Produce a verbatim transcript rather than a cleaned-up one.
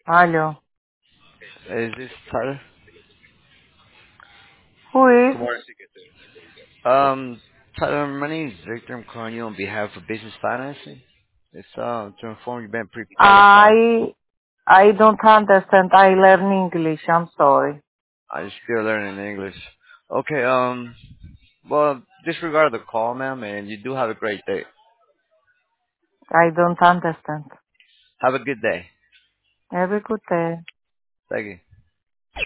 Aló. Is this Tyler? Who is? Good morning. Um, Tyler, my name is Victor. I'm calling you on behalf of Business Financing. It's uh, to inform you've been pre-qualified. I I don't understand. I learn English. I'm sorry. I'm still learning English. Okay, um, well, disregard the call, ma'am, and you do have a great day. I don't understand. Have a good day. Have a good day. Thank you.